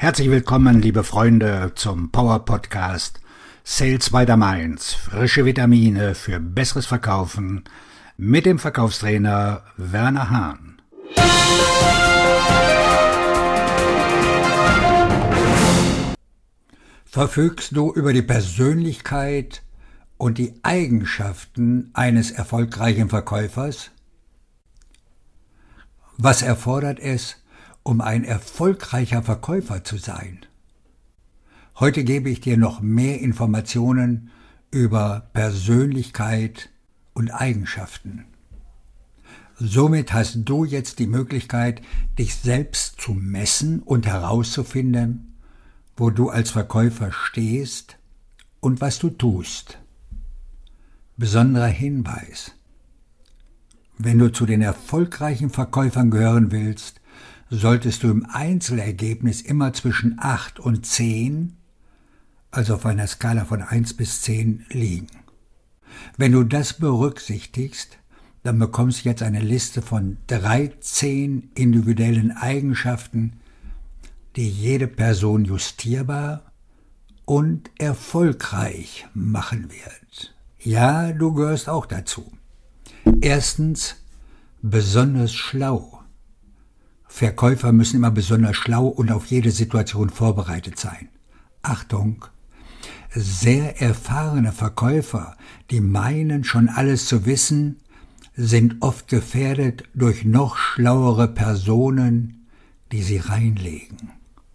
Herzlich willkommen, liebe Freunde, zum Power Podcast Sales by the Mainz. Frische Vitamine für besseres Verkaufen mit dem Verkaufstrainer Werner Hahn. Verfügst du über die Persönlichkeit und die Eigenschaften eines erfolgreichen Verkäufers? Was erfordert es, um ein erfolgreicher Verkäufer zu sein? Heute gebe ich dir noch mehr Informationen über Persönlichkeit und Eigenschaften. Somit hast du jetzt die Möglichkeit, dich selbst zu messen und herauszufinden, wo du als Verkäufer stehst und was du tust. Besonderer Hinweis: Wenn du zu den erfolgreichen Verkäufern gehören willst, solltest du im Einzelergebnis immer zwischen 8 und 10, also auf einer Skala von 1 bis 10, liegen. Wenn du das berücksichtigst, dann bekommst du jetzt eine Liste von 13 individuellen Eigenschaften, die jede Person justierbar und erfolgreich machen wird. Ja, du gehörst auch dazu. Erstens, besonders schlau. Verkäufer müssen immer besonders schlau und auf jede Situation vorbereitet sein. Achtung! Sehr erfahrene Verkäufer, die meinen, schon alles zu wissen, sind oft gefährdet durch noch schlauere Personen, die sie reinlegen.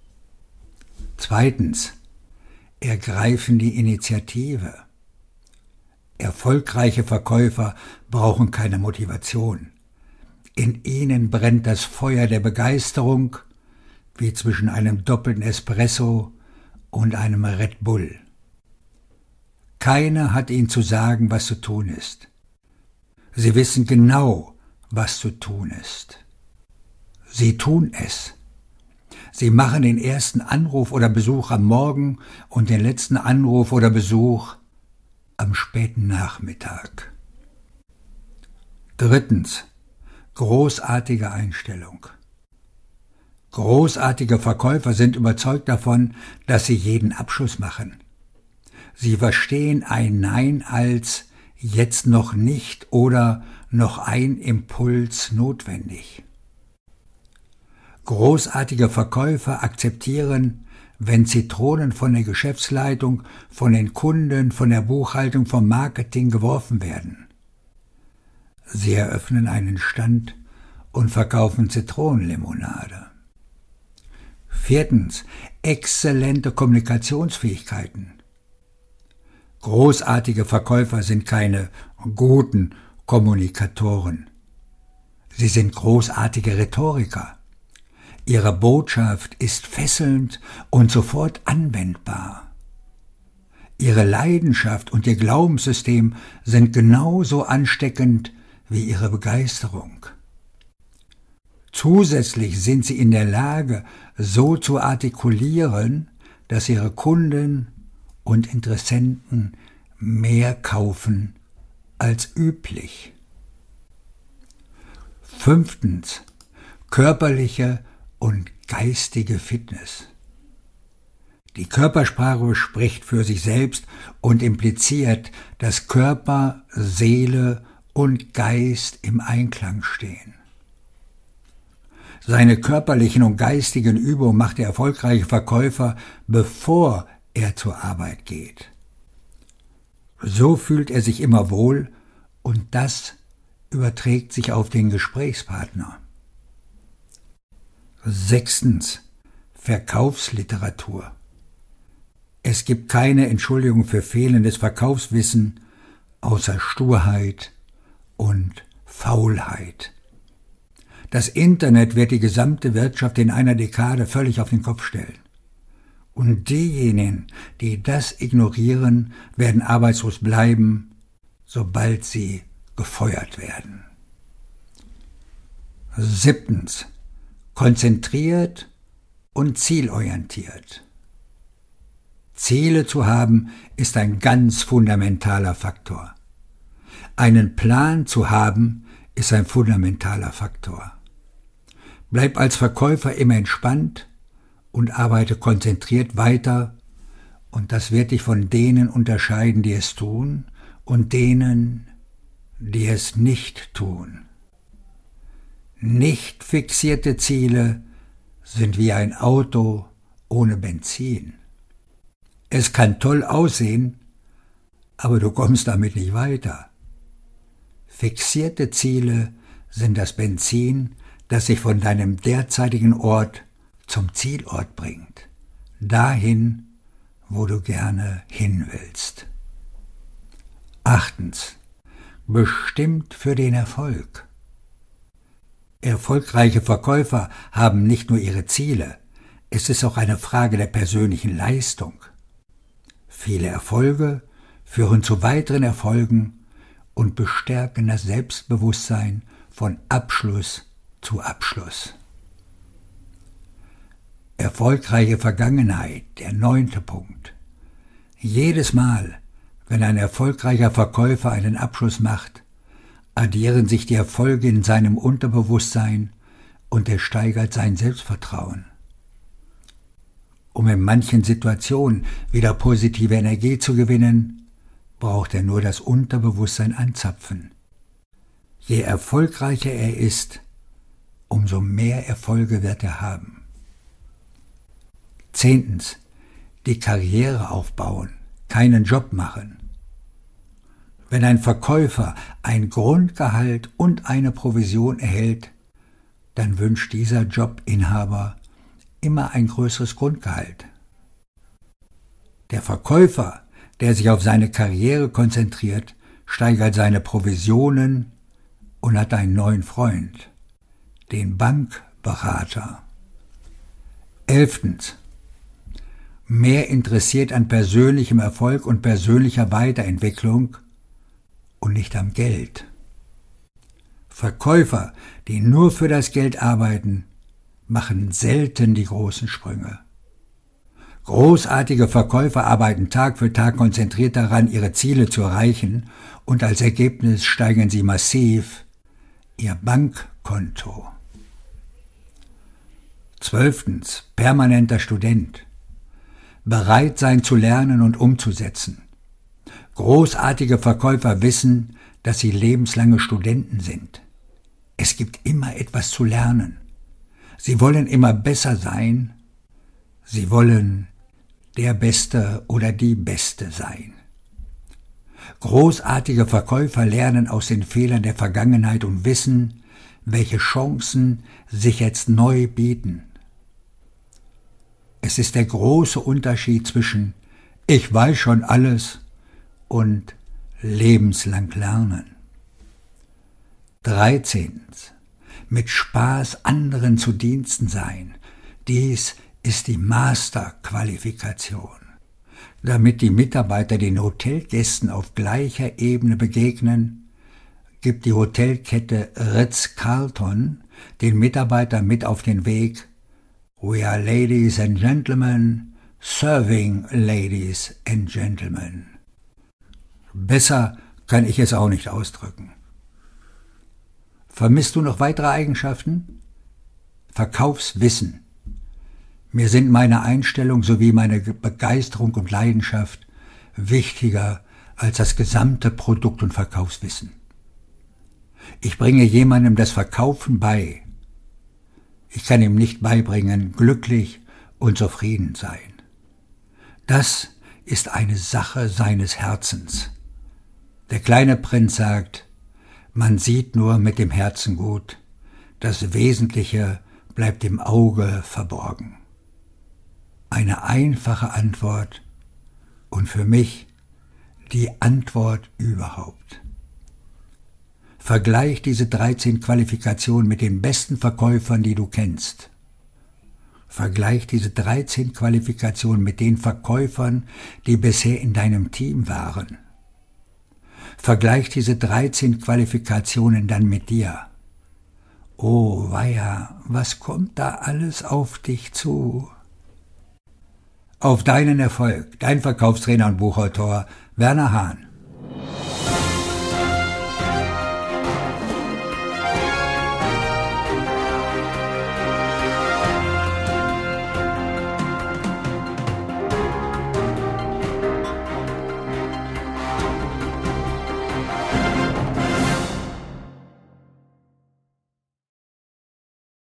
Zweitens, ergreifen die Initiative. Erfolgreiche Verkäufer brauchen keine Motivation. In ihnen brennt das Feuer der Begeisterung, wie zwischen einem doppelten Espresso und einem Red Bull. Keiner hat ihnen zu sagen, was zu tun ist. Sie wissen genau, was zu tun ist. Sie tun es. Sie machen den ersten Anruf oder Besuch am Morgen und den letzten Anruf oder Besuch am späten Nachmittag. Drittens, großartige Einstellung. Großartige Verkäufer sind überzeugt davon, dass sie jeden Abschluss machen. Sie verstehen ein Nein als jetzt noch nicht oder noch ein Impuls notwendig. Großartige Verkäufer akzeptieren, wenn Zitronen von der Geschäftsleitung, von den Kunden, von der Buchhaltung, vom Marketing geworfen werden. Sie eröffnen einen Stand und verkaufen Zitronenlimonade. Viertens, exzellente Kommunikationsfähigkeiten. Großartige Verkäufer sind keine guten Kommunikatoren. Sie sind großartige Rhetoriker. Ihre Botschaft ist fesselnd und sofort anwendbar. Ihre Leidenschaft und ihr Glaubenssystem sind genauso ansteckend wie ihre Begeisterung. Zusätzlich sind sie in der Lage, so zu artikulieren, dass ihre Kunden und Interessenten mehr kaufen als üblich. Fünftens, körperliche und geistige Fitness. Die Körpersprache spricht für sich selbst und impliziert, dass Körper, Seele und Geist im Einklang stehen. Seine körperlichen und geistigen Übungen macht der erfolgreiche Verkäufer, bevor er zur Arbeit geht. So fühlt er sich immer wohl und das überträgt sich auf den Gesprächspartner. Sechstens, Verkaufsliteratur. Es gibt keine Entschuldigung für fehlendes Verkaufswissen außer Sturheit und Faulheit. Das Internet wird die gesamte Wirtschaft in einer Dekade völlig auf den Kopf stellen. Und diejenigen, die das ignorieren, werden arbeitslos bleiben, sobald sie gefeuert werden. Siebtens, konzentriert und zielorientiert. Ziele zu haben, ist ein ganz fundamentaler Faktor. Einen Plan zu haben, ist ein fundamentaler Faktor. Bleib als Verkäufer immer entspannt und arbeite konzentriert weiter, und das wird dich von denen unterscheiden, die es tun, und denen, die es nicht tun. Nicht fixierte Ziele sind wie ein Auto ohne Benzin. Es kann toll aussehen, aber du kommst damit nicht weiter. Fixierte Ziele sind das Benzin, das dich von deinem derzeitigen Ort zum Zielort bringt, dahin, wo du gerne hin willst. 8. Bestimmt für den Erfolg. Erfolgreiche Verkäufer haben nicht nur ihre Ziele, es ist auch eine Frage der persönlichen Leistung. Viele Erfolge führen zu weiteren Erfolgen und bestärken das Selbstbewusstsein von Abschluss zu Abschluss. Erfolgreiche Vergangenheit, der 9. Punkt. Jedes Mal, wenn ein erfolgreicher Verkäufer einen Abschluss macht, addieren sich die Erfolge in seinem Unterbewusstsein und er steigert sein Selbstvertrauen. Um in manchen Situationen wieder positive Energie zu gewinnen, braucht er nur das Unterbewusstsein anzapfen. Je erfolgreicher er ist, umso mehr Erfolge wird er haben. 10. Die Karriere aufbauen, keinen Job machen. Wenn ein Verkäufer ein Grundgehalt und eine Provision erhält, dann wünscht dieser Jobinhaber immer ein größeres Grundgehalt. Der Verkäufer, der sich auf seine Karriere konzentriert, steigert seine Provisionen und hat einen neuen Freund, den Bankberater. 11. Mehr interessiert an persönlichem Erfolg und persönlicher Weiterentwicklung und nicht am Geld. Verkäufer, die nur für das Geld arbeiten, machen selten die großen Sprünge. Großartige Verkäufer arbeiten Tag für Tag konzentriert daran, ihre Ziele zu erreichen, und als Ergebnis steigern sie massiv ihr Bankkonto. 12. Permanenter Student. Bereit sein zu lernen und umzusetzen. Großartige Verkäufer wissen, dass sie lebenslange Studenten sind. Es gibt immer etwas zu lernen. Sie wollen immer besser sein. Sie wollen der Beste oder die Beste sein. Großartige Verkäufer lernen aus den Fehlern der Vergangenheit und wissen, welche Chancen sich jetzt neu bieten. Es ist der große Unterschied zwischen „Ich weiß schon alles“ und lebenslang lernen. 13. Mit Spaß anderen zu Diensten sein. Dies ist die Masterqualifikation. Damit die Mitarbeiter den Hotelgästen auf gleicher Ebene begegnen, gibt die Hotelkette Ritz-Carlton den Mitarbeitern mit auf den Weg: We are ladies and gentlemen, serving ladies and gentlemen. Besser kann ich es auch nicht ausdrücken. Vermisst du noch weitere Eigenschaften? Verkaufswissen. Mir sind meine Einstellung sowie meine Begeisterung und Leidenschaft wichtiger als das gesamte Produkt- und Verkaufswissen. Ich bringe jemandem das Verkaufen bei. Ich kann ihm nicht beibringen, glücklich und zufrieden sein. Das ist eine Sache seines Herzens. Der kleine Prinz sagt, man sieht nur mit dem Herzen gut, das Wesentliche bleibt im Auge verborgen. Eine einfache Antwort und für mich die Antwort überhaupt. Vergleich diese 13 Qualifikationen mit den besten Verkäufern, die du kennst. Vergleich diese 13 Qualifikationen mit den Verkäufern, die bisher in deinem Team waren. Vergleich diese 13 Qualifikationen dann mit dir. Oh weia, was kommt da alles auf dich zu? Auf deinen Erfolg, dein Verkaufstrainer und Buchautor Werner Hahn.